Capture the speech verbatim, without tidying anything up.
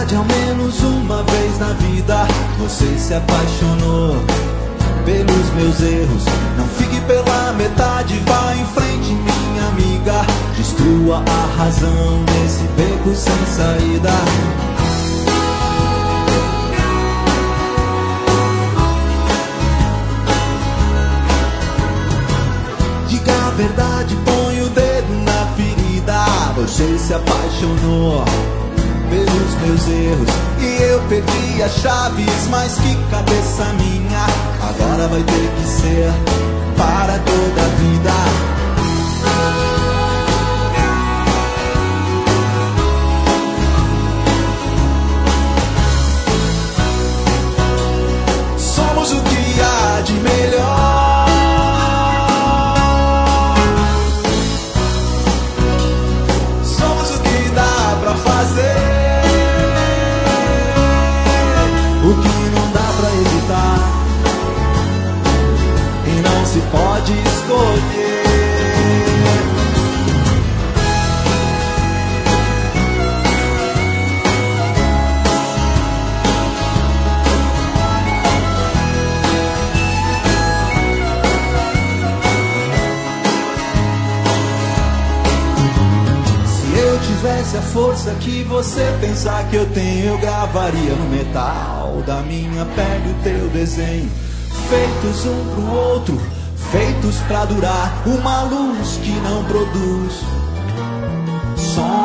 verdade, ao menos uma vez na vida você se apaixonou pelos meus erros. Não fique pela metade, vá em frente, minha amiga. Destrua a razão desse beco sem saída. Diga a verdade, põe o dedo na ferida. Você se apaixonou pelos meus erros e eu perdi as chaves, mas que cabeça minha. Agora vai ter que ser para toda a vida. Somos o que há de melhor. Somos o que dá pra fazer. O que não dá pra evitar e não se pode escolher. Se eu tivesse a força que você pensar que eu tenho, eu gravaria no metal da minha pele o teu desenho. Feitos um pro outro, feitos pra durar, uma luz que não produz som.